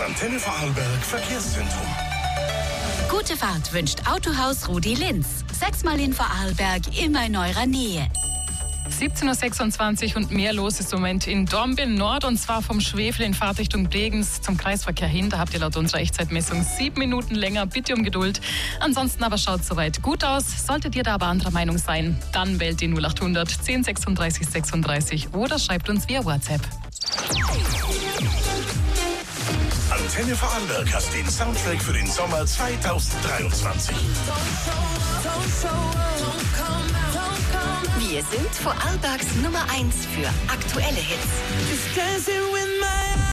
Antenne Vorarlberg Verkehrszentrum. Gute Fahrt wünscht Autohaus Rudi Linz. 6-mal in Vorarlberg, immer in eurer Nähe. 17.26 Uhr und mehr los ist im Moment in Dornbirn Nord, und zwar vom Schwefel in Fahrtrichtung Bregenz zum Kreisverkehr hin. Da habt ihr laut unserer Echtzeitmessung 7 Minuten länger. Bitte um Geduld. Ansonsten aber schaut soweit gut aus. Solltet ihr da aber anderer Meinung sein, dann wählt die 0800 10 36 36 oder schreibt uns via WhatsApp. Antenne Vorarlberg hat den Soundtrack für den Sommer 2023. Wir sind Vorarlbergs Nummer 1 für aktuelle Hits.